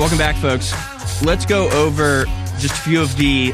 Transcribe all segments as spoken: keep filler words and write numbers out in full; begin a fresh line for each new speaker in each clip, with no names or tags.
Welcome back, folks. Let's go over just a few of the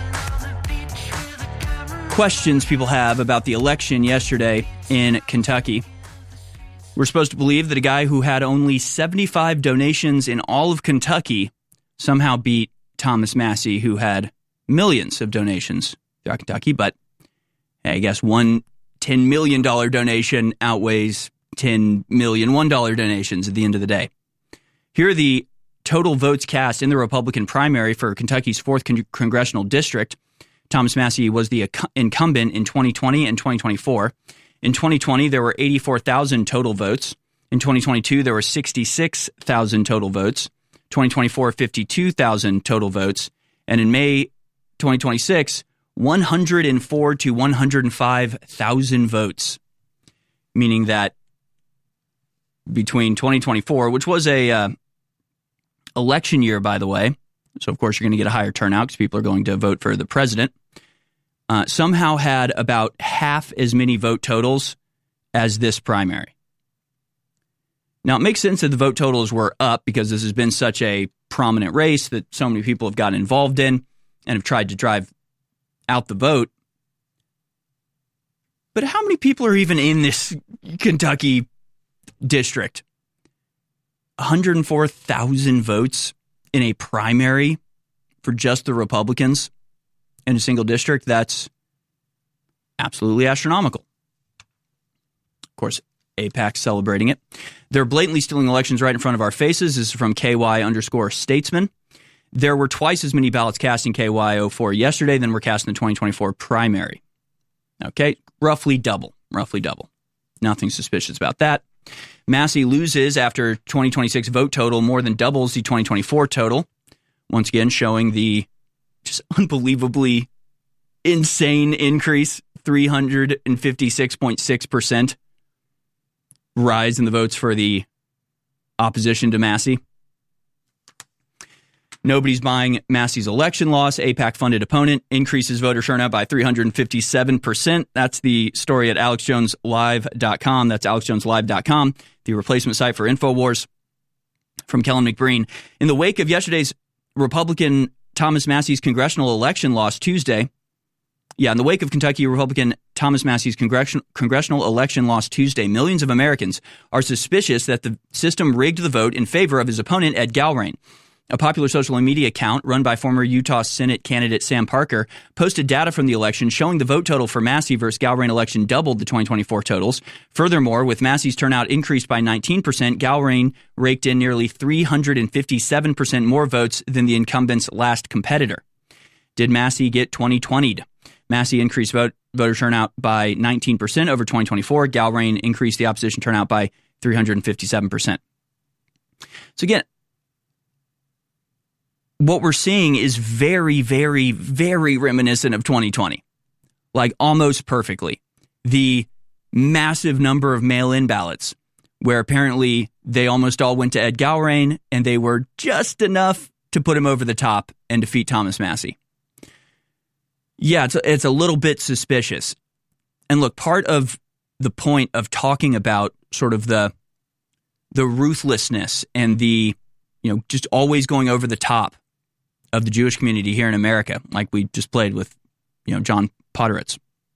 questions people have about the election yesterday in Kentucky. We're supposed to believe that a guy who had only seventy-five donations in all of Kentucky somehow beat Thomas Massie, who had millions of donations throughout Kentucky. But I guess one ten million dollars donation outweighs ten million one dollar donations at the end of the day. Here are the total votes cast in the Republican primary for Kentucky's fourth con- congressional district. Thomas Massie was the ac- incumbent in twenty twenty and twenty twenty-four. In twenty twenty, there were eighty-four thousand total votes. In twenty twenty-two, there were sixty-six thousand total votes. twenty twenty-four, fifty-two thousand total votes. And in May twenty twenty-six, one hundred four to one hundred five thousand votes, meaning that between twenty twenty-four, which was a uh, election year, by the way, so of course you're going to get a higher turnout because people are going to vote for the president, uh, somehow had about half as many vote totals as this primary. Now, it makes sense that the vote totals were up because this has been such a prominent race that so many people have gotten involved in and have tried to drive out the vote. But how many people are even in this Kentucky district? one hundred four thousand votes in a primary for just the Republicans in a single district. That's absolutely astronomical. Of course, AIPAC's celebrating it. They're blatantly stealing elections right in front of our faces. This is from K Y underscore Statesman. There were twice as many ballots cast in K Y oh four yesterday than were cast in the twenty twenty-four primary. Okay, roughly double, roughly double. Nothing suspicious about that. Massie loses after twenty twenty-six vote total more than doubles the twenty twenty-four total. Once again, showing the just unbelievably insane increase, three hundred fifty-six point six percent rise in the votes for the opposition to Massie. Nobody's buying Massie's election loss. AIPAC-funded opponent increases voter turnout by three hundred fifty-seven percent. That's the story at alex jones live dot com. That's alex jones live dot com, the replacement site for InfoWars. From Kellen McBreen. In the wake of yesterday's Republican Thomas Massie's congressional election loss Tuesday, yeah, in the wake of Kentucky Republican Thomas Massie's congressional congressional election loss Tuesday, millions of Americans are suspicious that the system rigged the vote in favor of his opponent, Ed Galbraith. A popular social media account run by former Utah Senate candidate Sam Parker posted data from the election showing the vote total for Massie versus Galbraith election doubled the twenty twenty-four totals. Furthermore, with Massie's turnout increased by nineteen percent, Galbraith raked in nearly three hundred fifty-seven percent more votes than the incumbent's last competitor. Did Massie get twenty twenty'd? Massie increased vote, voter turnout by nineteen percent over twenty twenty-four. Galbraith increased the opposition turnout by three hundred fifty-seven percent. So again, what we're seeing is very, very, very reminiscent of twenty twenty. Like almost perfectly. The massive number of mail-in ballots where apparently they almost all went to Ed Galbraith and they were just enough to put him over the top and defeat Thomas Massie. Yeah, it's a, it's a little bit suspicious. And look, part of the point of talking about sort of the the ruthlessness and the, you know, just always going over the top of the Jewish community here in America, like we just played with, you know, John Podhoretz,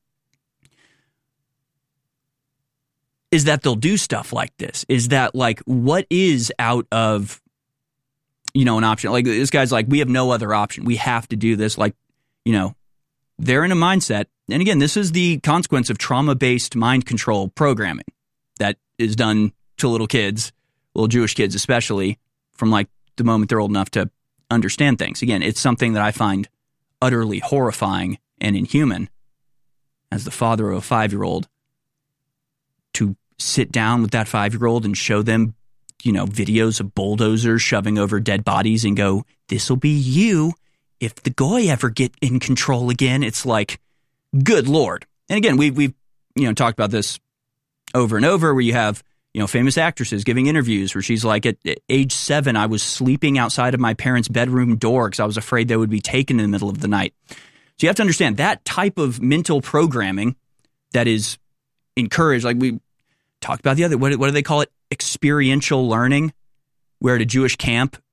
is that they'll do stuff like this. Is that like, what is out of, you know, an option? Like this guy's like, we have no other option. We have to do this. Like, you know, they're in a mindset. And again, this is the consequence of trauma-based mind control programming that is done to little kids, little Jewish kids especially, from like the moment they're old enough to understand things. Again, it's something that I find utterly horrifying and inhuman as the father of a five-year-old to sit down with that five-year-old and show them, you know, videos of bulldozers shoving over dead bodies and go, this'll be you if the goy ever get in control again. It's like, good Lord. And again, we've, we've, you know, talked about this over and over where you have, you know, famous actresses giving interviews where she's like, at age seven, I was sleeping outside of my parents' bedroom door because I was afraid they would be taken in the middle of the night. So you have to understand that type of mental programming that is encouraged, like we talked about the other, what, what do they call it? Experiential learning, where at a Jewish camp,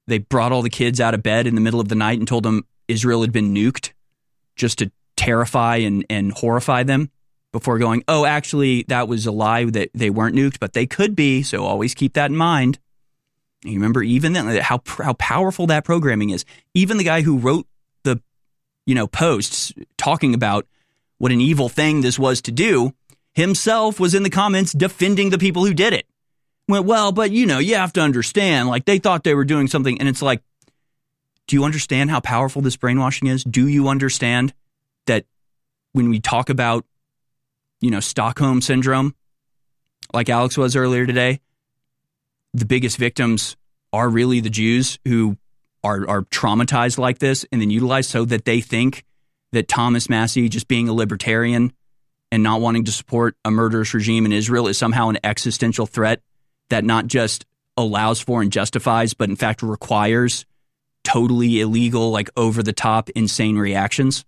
they brought all the kids out of bed in the middle of the night and told them Israel had been nuked just to terrify and, and horrify them before going, oh, actually, that was a lie, that they weren't nuked, but they could be, so always keep that in mind. And you remember even then how how powerful that programming is. Even the guy who wrote the, you know, posts talking about what an evil thing this was to do, himself was in the comments defending the people who did it. Went, well, but, you know, you have to understand, like, they thought they were doing something, and it's like, do you understand how powerful this brainwashing is? Do you understand that when we talk about, you know, Stockholm syndrome, like Alex was earlier today, the biggest victims are really the Jews who are are traumatized like this and then utilized so that they think that Thomas Massie, just being a libertarian and not wanting to support a murderous regime in Israel, is somehow an existential threat that not just allows for and justifies, but in fact requires totally illegal, like over-the-top, insane reactions.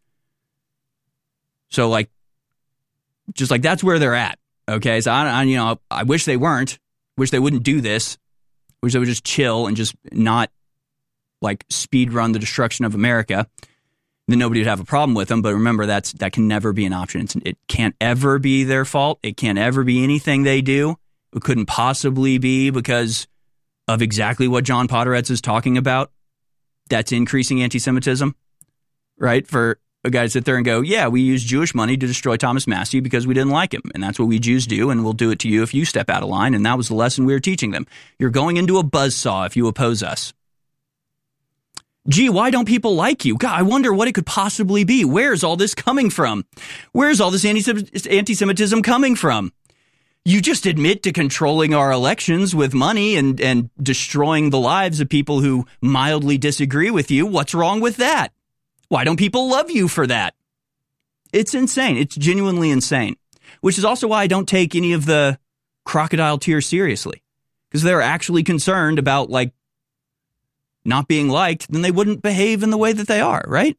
So, like, just like that's where they're at. Okay, so I, I, you know, I wish they weren't. Wish they wouldn't do this. Wish they would just chill and just not like speed run the destruction of America. Then nobody would have a problem with them. But remember, that's that can never be an option. It's, it can't ever be their fault. It can't ever be anything they do. It couldn't possibly be because of exactly what John Podhoretz is talking about. That's increasing anti-Semitism, right? For a guy to sit there and go, yeah, we use Jewish money to destroy Thomas Massie because we didn't like him. And that's what we Jews do, and we'll do it to you if you step out of line. And that was the lesson we were teaching them. You're going into a buzzsaw if you oppose us. Gee, why don't people like you? God, I wonder what it could possibly be. Where's all this coming from? Where's all this anti-Semitism coming from? You just admit to controlling our elections with money and, and destroying the lives of people who mildly disagree with you. What's wrong with that? Why don't people love you for that? It's insane. It's genuinely insane, which is also why I don't take any of the crocodile tears seriously, because they're actually concerned about like not being liked, then they wouldn't behave in the way that they are, right?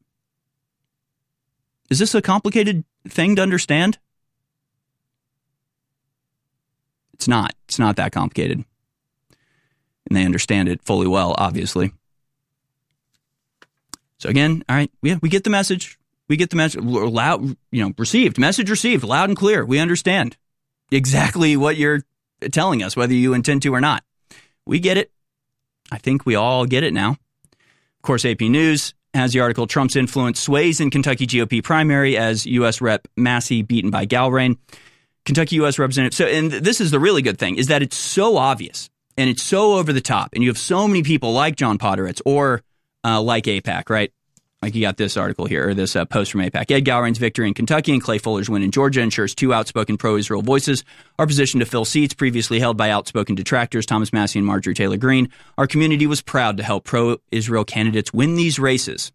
Is this a complicated thing to understand? It's not. It's not that complicated. And they understand it fully well, obviously. So again, all right, yeah, we get the message. We get the message, loud, you know, received, message received, loud and clear. We understand exactly what you're telling us, whether you intend to or not. We get it. I think we all get it now. Of course, A P News has the article, Trump's influence sways in Kentucky G O P primary as U S Rep Massie beaten by Galbraith. Kentucky U S Representative. So, and this is the really good thing, is that it's so obvious and it's so over the top. And you have so many people like John Podhoretz or uh, like AIPAC, right? Like you got this article here, or this uh, post from AIPAC. Ed Galbraith's victory in Kentucky and Clay Fuller's win in Georgia ensures two outspoken pro-Israel voices are positioned to fill seats previously held by outspoken detractors, Thomas Massie and Marjorie Taylor Greene. Our community was proud to help pro-Israel candidates win these races.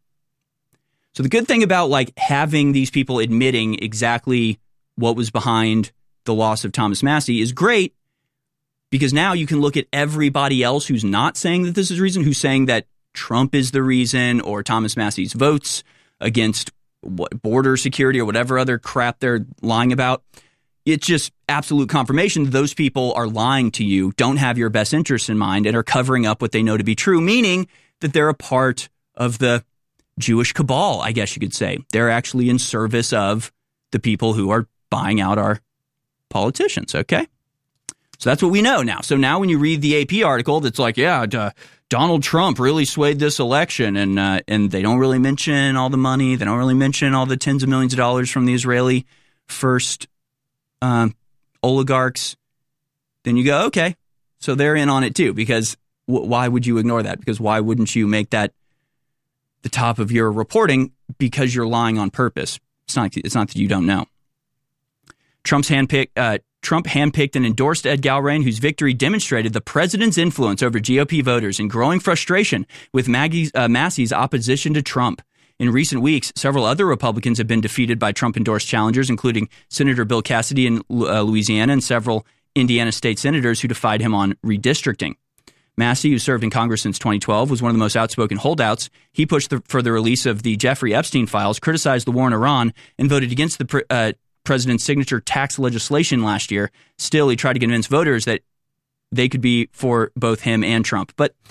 So the good thing about like having these people admitting exactly what was behind the loss of Thomas Massie is great, because now you can look at everybody else who's not saying that this is the reason, who's saying that Trump is the reason, or Thomas Massie's votes against what, border security or whatever other crap they're lying about. It's just absolute confirmation that those people are lying to you, don't have your best interests in mind, and are covering up what they know to be true, meaning that they're a part of the Jewish cabal, I guess you could say. They're actually in service of the people who are buying out our politicians, okay? So that's what we know now. So now when you read the A P article that's like, yeah, uh, Donald Trump really swayed this election, and uh, and they don't really mention all the money, they don't really mention all the tens of millions of dollars from the Israeli first um, oligarchs, then you go, okay, so they're in on it too, because w- why would you ignore that? Because why wouldn't you make that the top of your reporting? Because you're lying on purpose. It's not, it's not that you don't know. Trump's handpicked, uh, Trump handpicked and endorsed Ed Galbraith, whose victory demonstrated the president's influence over G O P voters and growing frustration with Maggie's, uh, Massie's opposition to Trump. In recent weeks, several other Republicans have been defeated by Trump-endorsed challengers, including Senator Bill Cassidy in uh, Louisiana and several Indiana state senators who defied him on redistricting. Massie, who served in Congress since twenty twelve, was one of the most outspoken holdouts. He pushed the, for the release of the Jeffrey Epstein files, criticized the war in Iran, and voted against the pre, uh, president's signature tax legislation last year. Still, he tried to convince voters that they could be for both him and Trump. But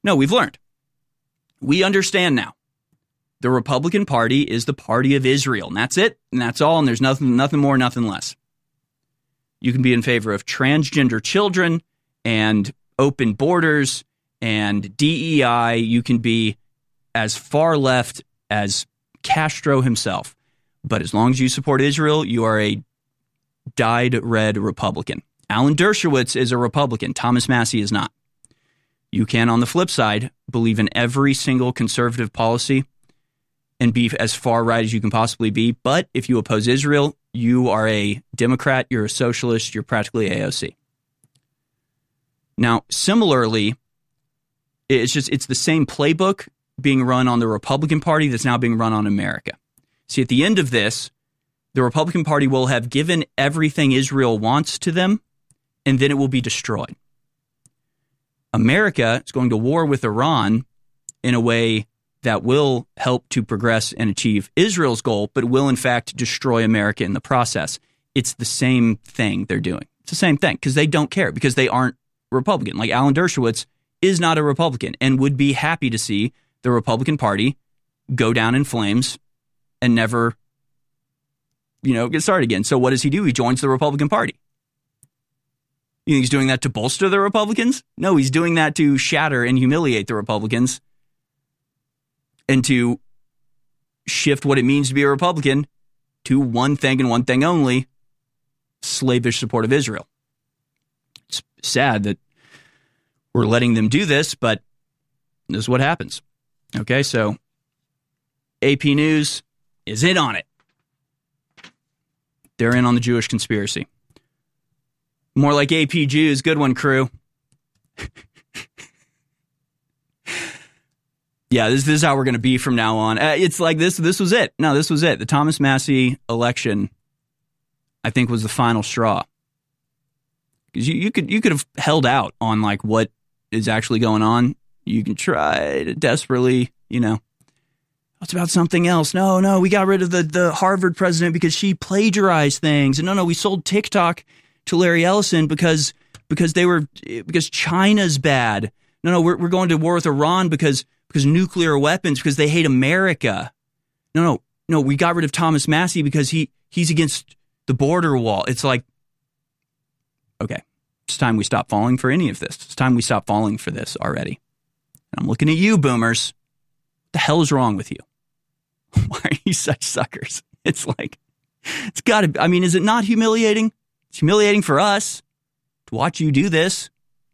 No, we've learned. We understand now. The Republican Party is the party of Israel, and that's it, and that's all, and there's nothing, nothing more, nothing less. You can be in favor of transgender children and open borders and D E I. You can be as far left as Castro himself. But as long as you support Israel, you are a dyed red Republican. Alan Dershowitz is a Republican. Thomas Massie is not. You can, on the flip side, believe in every single conservative policy and be as far right as you can possibly be. But if you oppose Israel, you are a Democrat, you're a socialist, you're practically A O C. Now, similarly, it's just it's the same playbook being run on the Republican Party that's now being run on America. See, at the end of this, the Republican Party will have given everything Israel wants to them, and then it will be destroyed. America is going to war with Iran in a way that will help to progress and achieve Israel's goal, but will in fact destroy America in the process. It's the same thing they're doing. It's the same thing because they don't care, because they aren't Republican. Like Alan Dershowitz is not a Republican and would be happy to see the Republican Party go down in flames and never, you know, get started again. So what does he do? He joins the Republican Party. You think he's doing that to bolster the Republicans? No, he's doing that to shatter and humiliate the Republicans and to shift what it means to be a Republican to one thing and one thing only: slavish support of Israel. It's sad that we're letting them do this, but this is what happens. Okay, so A P News is in on it. They're in on the Jewish conspiracy. More like A P Jews. Good one, crew. Yeah, this, this is how we're going to be from now on. Uh, it's like this. This was it. No, this was it. The Thomas Massie election, I think, was the final straw. Because you, you could you could have held out on like what is actually going on. You can try to desperately, you know, it's about something else. No, no, we got rid of the, the Harvard president because she plagiarized things. And no, no, we sold TikTok to Larry Ellison because because they were because China's bad. No, no, we're we're going to war with Iran because because nuclear weapons, because they hate America. No, no, no, we got rid of Thomas Massie because he he's against the border wall. It's like, okay, it's time we stop falling for any of this. It's time we stop falling for this already. And I'm looking at you, boomers. What the hell is wrong with you? Why are you such suckers? It's like, it's got to, I mean, is it not humiliating? It's humiliating for us to watch you do this.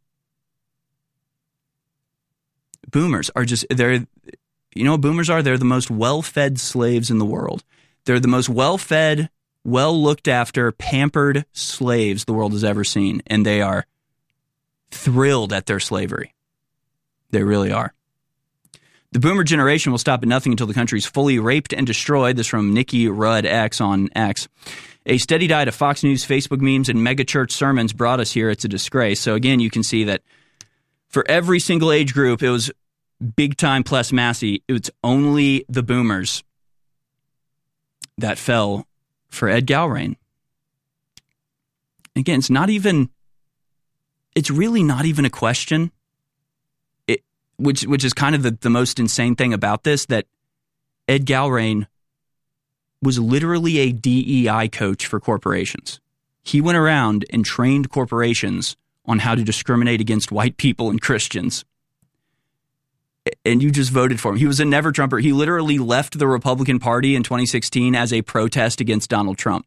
Boomers are just, they're, you know what boomers are? They're the most well-fed slaves in the world. They're the most well-fed, well-looked after, pampered slaves the world has ever seen. And they are thrilled at their slavery. They really are. The boomer generation will stop at nothing until the country is fully raped and destroyed. This from Nikki Rudd X on X. A steady diet of Fox News, Facebook memes, and megachurch sermons brought us here. It's a disgrace. So again, you can see that for every single age group, it was big time plus Massie. It's only the boomers that fell for Ed Galbraith. Again, it's not even, it's really not even a question. It, which which is kind of the, the most insane thing about this, that Ed Galbraith was literally a D E I coach for corporations. He went around and trained corporations on how to discriminate against white people and Christians. And you just voted for him. He was a never-Trumper. He literally left the Republican Party in twenty sixteen as a protest against Donald Trump.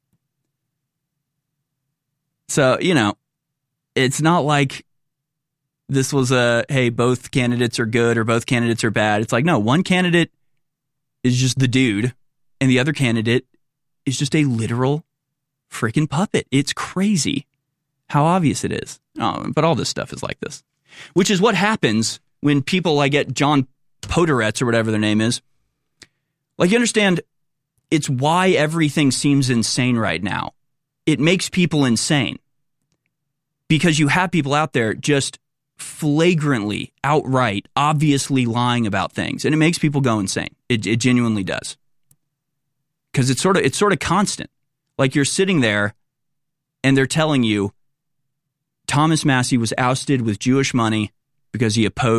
So, you know, it's not like this was a, hey, both candidates are good or both candidates are bad. It's like, no, one candidate is just the dude, and the other candidate is just a literal freaking puppet. It's crazy how obvious it is. Oh, but all this stuff is like this, which is what happens when people like get John Podhoretz or whatever their name is. Like, you understand, it's why everything seems insane right now. It makes people insane because you have people out there just flagrantly, outright, obviously lying about things, and it makes people go insane. It, it genuinely does, because it's sort of it's sort of constant. Like, you're sitting there, and they're telling you Thomas Massie was ousted with Jewish money because he opposed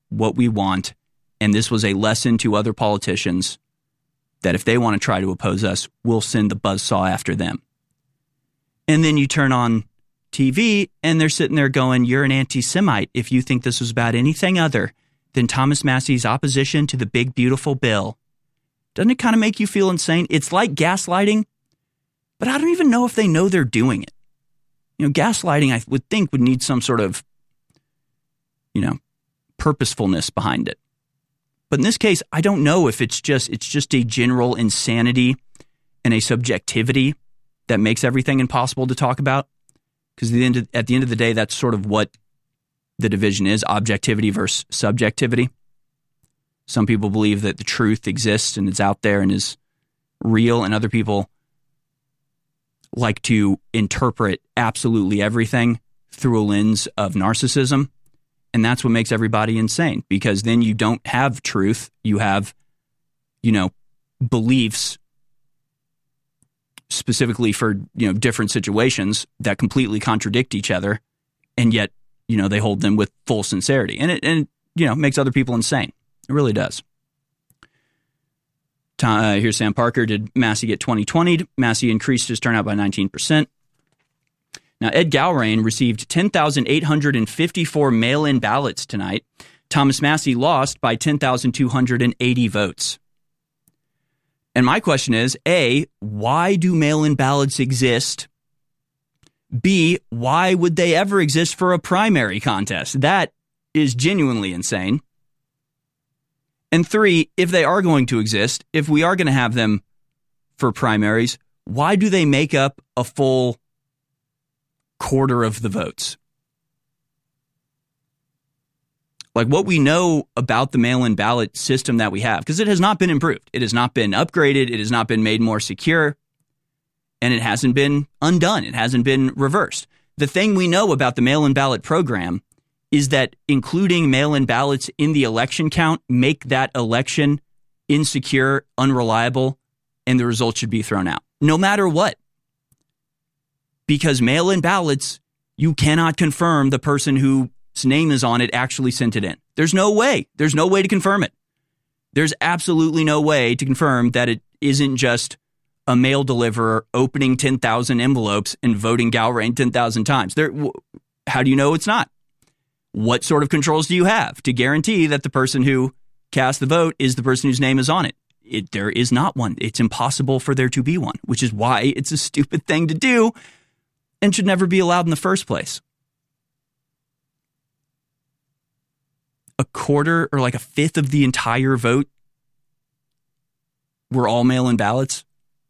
what we want. And this was a lesson to other politicians that if they want to try to oppose us, we'll send the buzzsaw after them. And then you turn on T V and they're sitting there going, you're an anti-Semite if you think this was about anything other than Thomas Massie's opposition to the big, beautiful bill. Doesn't it kind of make you feel insane? It's like gaslighting, but I don't even know if they know they're doing it. You know, gaslighting, I would think, would need some sort of, you know, purposefulness behind it. But in this case, I don't know if it's just it's just a general insanity and a subjectivity that makes everything impossible to talk about. Because at the end of, at the end of the day, that's sort of what the division is, objectivity versus subjectivity. Some people believe that the truth exists and it's out there and is real, and other people like to interpret absolutely everything through a lens of narcissism. And that's what makes everybody insane, because then you don't have truth. You have, you know, beliefs specifically for, you know, different situations that completely contradict each other. And yet, you know, they hold them with full sincerity. And it, and, you know, makes other people insane. It really does. Uh, here's Sam Parker. Did Massie get twenty twenty'd? Massie increased his turnout by nineteen percent. Now, Ed Gowrain received ten thousand eight hundred fifty-four mail-in ballots tonight. Thomas Massie lost by ten thousand two hundred eighty votes. And my question is, A, why do mail-in ballots exist? B, why would they ever exist for a primary contest? That is genuinely insane. And three, if they are going to exist, if we are going to have them for primaries, why do they make up a full quarter of the votes? Like, what we know about the mail-in ballot system that we have, because it has not been improved. It has not been upgraded. It has not been made more secure. And it hasn't been undone. It hasn't been reversed. The thing we know about the mail-in ballot program is that including mail-in ballots in the election count make that election insecure, unreliable, and the results should be thrown out, no matter what. Because mail-in ballots, you cannot confirm the person whose name is on it actually sent it in. There's no way. There's no way to confirm it. There's absolutely no way to confirm that it isn't just a mail deliverer opening ten thousand envelopes and voting Gowrain ten thousand times. There, how do you know it's not? What sort of controls do you have to guarantee that the person who cast the vote is the person whose name is on it? It there is not one. It's impossible for there to be one, which is why it's a stupid thing to do and should never be allowed in the first place. A quarter or like a fifth of the entire vote were all mail-in ballots.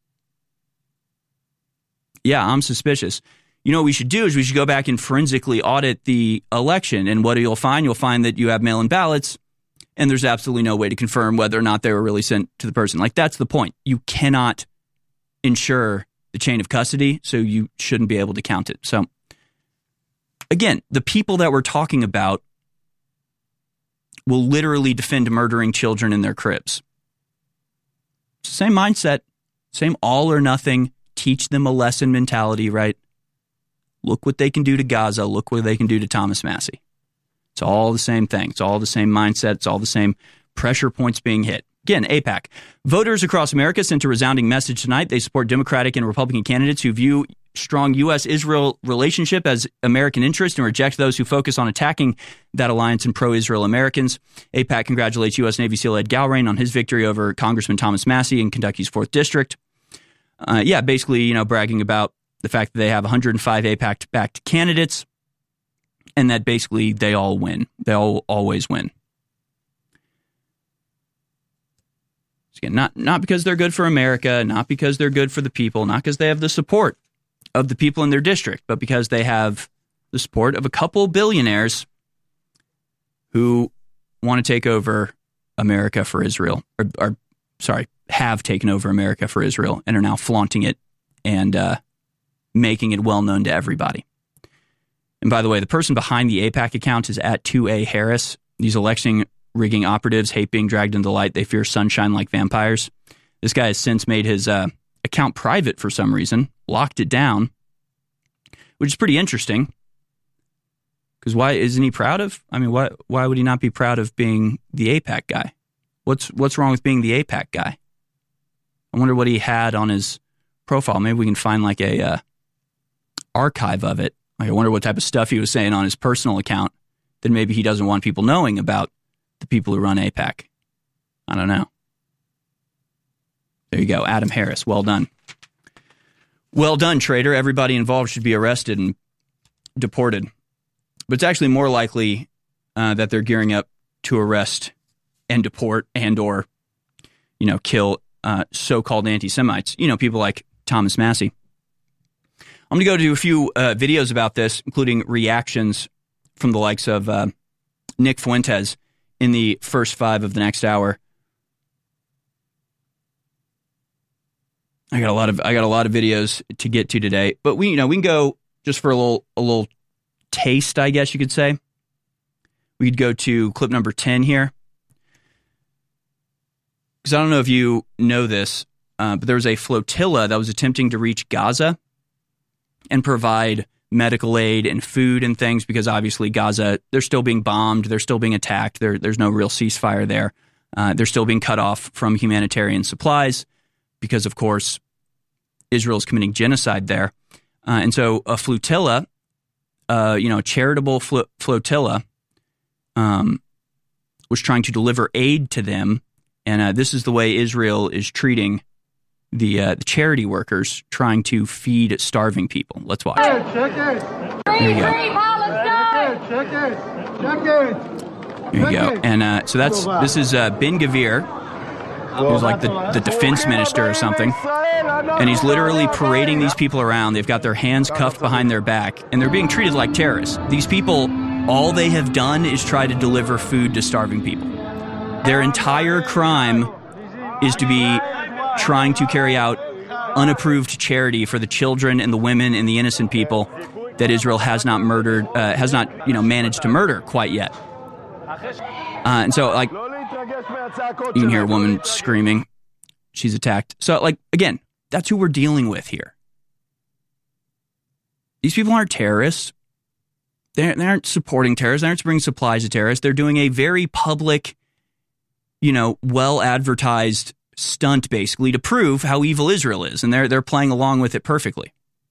Yeah, I'm suspicious. You know what we should do is we should go back and forensically audit the election. And what you'll find, you'll find that you have mail-in ballots and there's absolutely no way to confirm whether or not they were really sent to the person. Like, that's the point. You cannot ensure the chain of custody, so you shouldn't be able to count it. So, again, the people that we're talking about will literally defend murdering children in their cribs. Same mindset, same all or nothing, teach them a lesson mentality, right? Look what they can do to Gaza. Look what they can do to Thomas Massie. It's all the same thing. It's all the same mindset. It's all the same pressure points being hit. Again, AIPAC. Voters across America sent a resounding message tonight. They support Democratic and Republican candidates who view strong U S Israel relationship as American interest and reject those who focus on attacking that alliance and pro-Israel Americans. AIPAC congratulates U S Navy SEAL Ed Gowrain on his victory over Congressman Thomas Massie in Kentucky's fourth District. Uh, yeah, basically, you know, bragging about the fact that they have one hundred five AIPAC-backed candidates and that basically they all win. They all always win. Again, not, not because they're good for America, not because they're good for the people, not because they have the support of the people in their district, but because they have the support of a couple billionaires who want to take over America for Israel, or, or sorry, have taken over America for Israel and are now flaunting it and uh, making it well known to everybody. And by the way, the person behind the AIPAC account is at two A Harris. These election rigging operatives hate being dragged into the light. They fear sunshine like vampires. This guy has since made his uh, account private for some reason, locked it down, which is pretty interesting Because why isn't he proud of? I mean, why why would he not be proud of being the AIPAC guy? What's what's wrong with being the AIPAC guy? I wonder what he had on his profile. Maybe we can find like a uh, archive of it. Like, I wonder what type of stuff he was saying on his personal account that maybe he doesn't want people knowing about the people who run AIPAC. I don't know. There you go, Adam Harris. Well done. Well done, traitor. Everybody involved should be arrested and deported. But it's actually more likely uh, that they're gearing up to arrest and deport and or, you know, kill uh, so-called anti-Semites. You know, people like Thomas Massey. I'm going to go to a few uh, videos about this, including reactions from the likes of uh, Nick Fuentes in the first five of the next hour. I got a lot of I got a lot of videos to get to today, but we you know we can go just for a little a little taste, I guess you could say. We'd go to clip number ten here, because I don't know if you know this, uh, but there was a flotilla that was attempting to reach Gaza and provide medical aid and food and things, because obviously Gaza, they're still being bombed, they're still being attacked, there, there's no real ceasefire there. Uh, they're still being cut off from humanitarian supplies because, of course, Israel is committing genocide there. Uh, and so a flotilla, uh, you know, a charitable fl- flotilla um, was trying to deliver aid to them. And uh, this is the way Israel is treating the, uh, the charity workers trying to feed starving people. Let's watch.
Check it. Check it.
There you go.
Check it. Check it.
There you go. And uh, so that's this is uh, Ben Gvir, who's like the, the defense minister or something. And he's literally parading these people around. They've got their hands cuffed behind their back, and they're being treated like terrorists. These people, all they have done is try to deliver food to starving people. Their entire crime is to be trying to carry out unapproved charity for the children and the women and the innocent people that Israel has not murdered, uh, has not, you know, managed to murder quite yet. Uh, and so, like, you can hear a woman screaming. She's attacked. So, like, again, that's who we're dealing with here. These people aren't terrorists. They they aren't supporting terrorists. They aren't bringing supplies to terrorists. They're doing a very public, you know, well-advertised stunt, basically, to prove how evil Israel is. And they're they're playing along with it perfectly.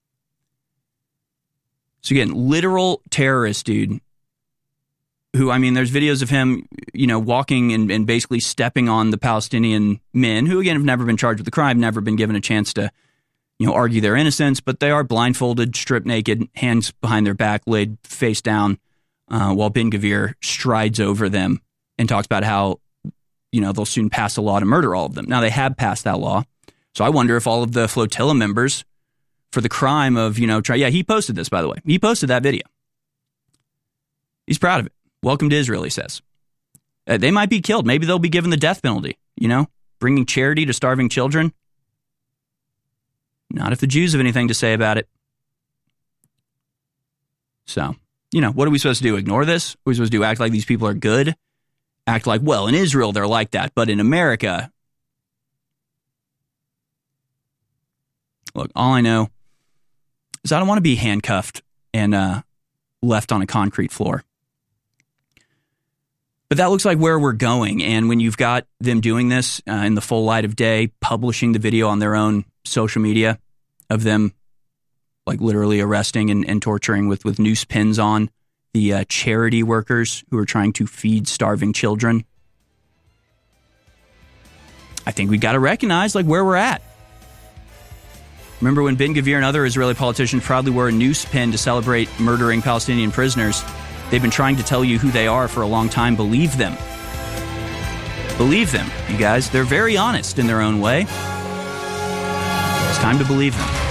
So, again, literal terrorist, dude. Who, I mean, there's videos of him, you know, walking and, and basically stepping on the Palestinian men who, again, have never been charged with a crime, never been given a chance to, you know, argue their innocence, but they are blindfolded, stripped naked, hands behind their back, laid face down, uh, while Ben Gvir strides over them and talks about how, you know, they'll soon pass a law to murder all of them. Now, they have passed that law, so I wonder if all of the flotilla members, for the crime of, you know, try, yeah, he posted this, by the way. He posted that video. He's proud of it. Welcome to Israel, he says. Uh, they might be killed. Maybe they'll be given the death penalty, you know, bringing charity to starving children. Not if the Jews have anything to say about it. So, you know, what are we supposed to do? Ignore this? What are we supposed to do? Act like these people are good? Act like, well, in Israel, they're like that, but in America... Look, all I know is I don't want to be handcuffed and uh, left on a concrete floor. But that looks like where we're going. And when you've got them doing this uh, in the full light of day, publishing the video on their own social media of them like literally arresting and, and torturing with, with noose pins on the uh, charity workers who are trying to feed starving children, I think we got to recognize like where we're at. Remember when Ben Gvir and other Israeli politicians proudly wore a noose pin to celebrate murdering Palestinian prisoners? They've been trying to tell you who they are for a long time. Believe them. Believe them, you guys. They're very honest in their own way. It's time to believe them.